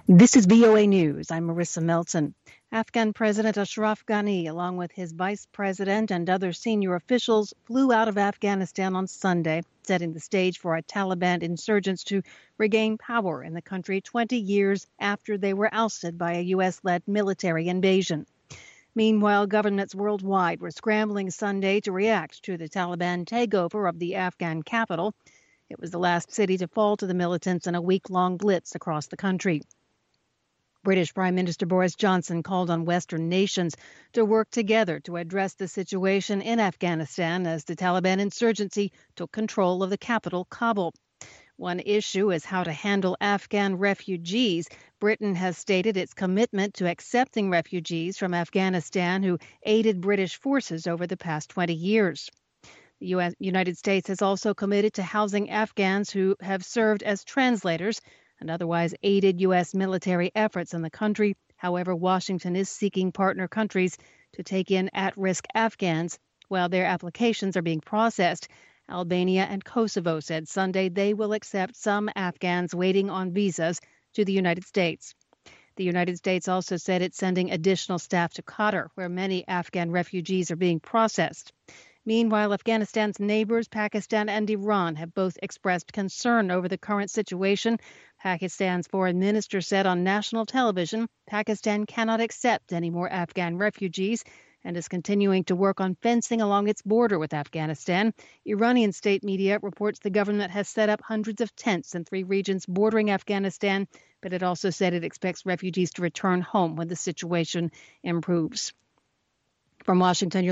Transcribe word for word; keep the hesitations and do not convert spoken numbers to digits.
This is V O A News. I'm Marissa Melton. Afghan President Ashraf Ghani, along with his vice president and other senior officials, flew out of Afghanistan on Sunday, setting the stage for a Taliban insurgents to regain power in the country twenty years after they were ousted by a U S-led military invasion. Meanwhile, governments worldwide were scrambling Sunday to react to the Taliban takeover of the Afghan capital. It was the last city to fall to the militants in a week-long blitz across the country. British Prime Minister Boris Johnson called on Western nations to work together to address the situation in Afghanistan as the Taliban insurgency took control of the capital, Kabul. One issue is how to handle Afghan refugees. Britain has stated its commitment to accepting refugees from Afghanistan who aided British forces over the past twenty years. The U S United States has also committed to housing Afghans who have served as translators and otherwise aided U S military efforts in the country. However, Washington is seeking partner countries to take in at-risk Afghans while their applications are being processed. Albania and Kosovo said Sunday they will accept some Afghans waiting on visas to the United States. The United States also said it's sending additional staff to Qatar, where many Afghan refugees are being processed. Meanwhile, Afghanistan's neighbors, Pakistan and Iran, have both expressed concern over the current situation. Pakistan's foreign minister said on national television Pakistan cannot accept any more Afghan refugees and is continuing to work on fencing along its border with Afghanistan. Iranian state media reports the government has set up hundreds of tents in three regions bordering Afghanistan, but it also said it expects refugees to return home when the situation improves. From Washington, you're